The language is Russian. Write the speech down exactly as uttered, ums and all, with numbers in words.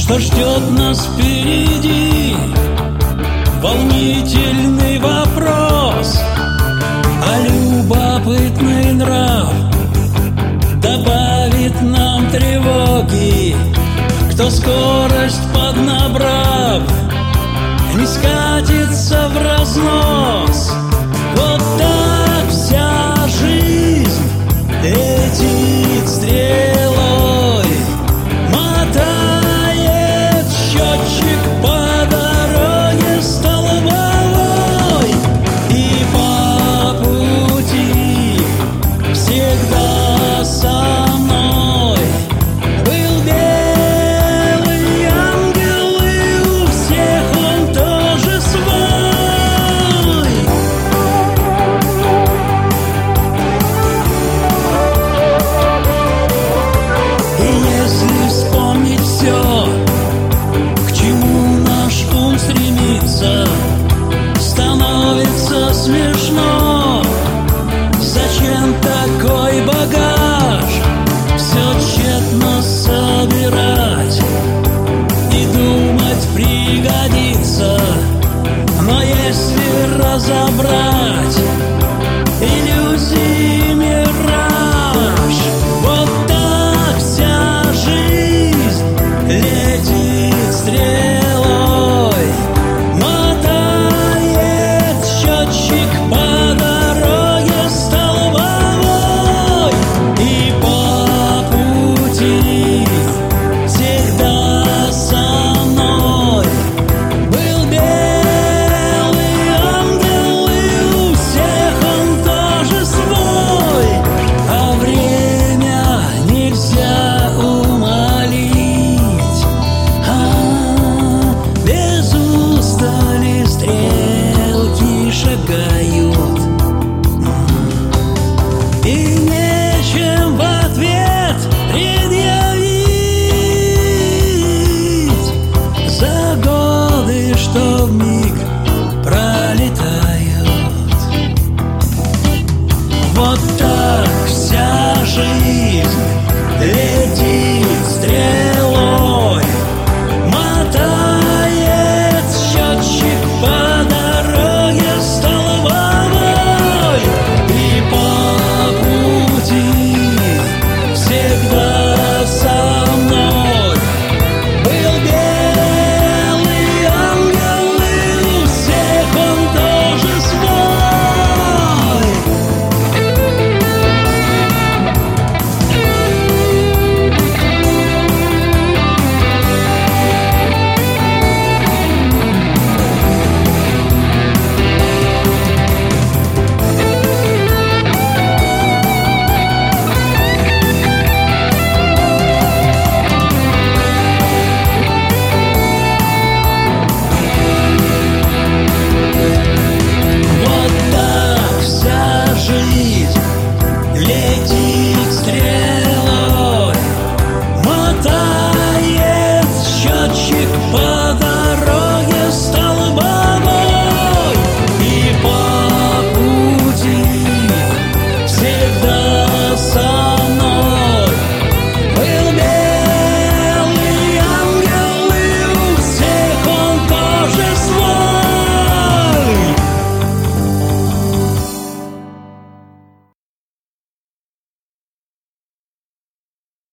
Что ждет нас впереди? Волнительный вопрос, а любопытный нрав добавит нам тревоги. Кто скорость поднабрав, не скатится в разнос. Вот так вся жизнь летит стрелой, мотает счетчик по дороге столбовой, и по пути всегда со мной был белый ангел, и у всех он тоже свой. И если вспомнить все, к чему наш ум стремится, становится смешно. Зачем такой багаж? Все тщетно собирать и думать пригодится. Но если разобрать иллюзии мираж, вот так вся жизнь летит стрелой, мотает счетчик по дороге столбовой, и по пути всегда со мной был белый ангел, и у всех он тоже свой. А время нельзя умолить, а без устали стрелки шагают, и нечем в ответ предъявить за годы, что в